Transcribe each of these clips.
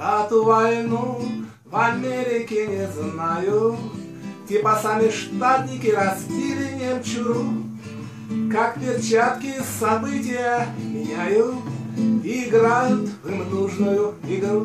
Про ту войну в Америке не знаю. Типа сами штатники разбили немчуру. Как перчатки события меняют, играют им нужную игру.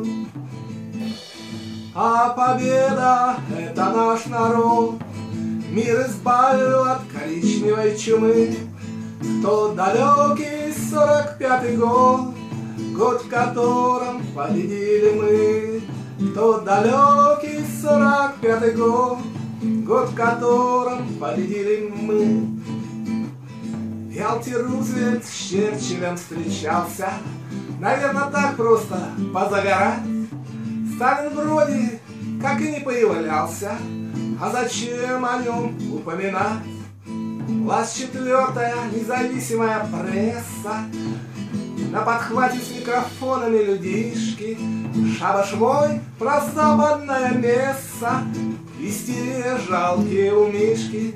А победа — это наш народ. Мир избавил от коричневой чумы. В тот далекий 45-й год, год, в котором победили мы. В тот далекий 45-й год, год, в котором победили мы. В Ялте Рузвельт с Черчиллем встречался, наверное, так просто позагорать. Сталин вроде как и не появлялся, а зачем о нем упоминать? Власть четвертая, независимая пресса, на подхвате с микрофонами людишки. Шабаш мой, прозападное место, истерия жалкие умишки.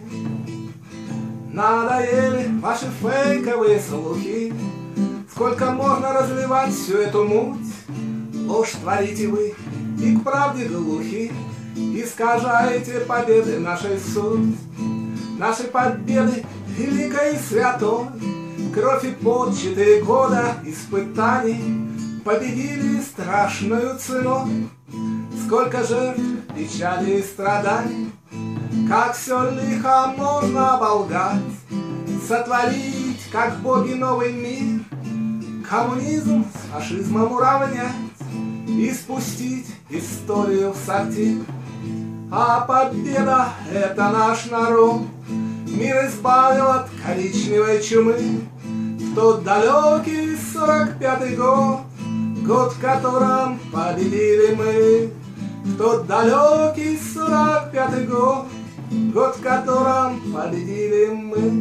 Надоели ваши фейковые слухи. Сколько можно разливать всю эту муть? Ложь творите вы и к правде глухи, искажаете победы нашей суть. Наши победы великой и святой, кровь и пот 4 года испытаний победили страшную ценой. Сколько жертв, печали и страданий, как все лихо можно оболгать, сотворить, как боги, новый мир, коммунизм с фашизмом уравнять и спустить историю в сортир. А победа — это наш народ. Мир избавил от коричневой чумы. В тот далекий 45-й год, год, в котором победили мы. В тот далекий 45-й год, год, в котором победили мы.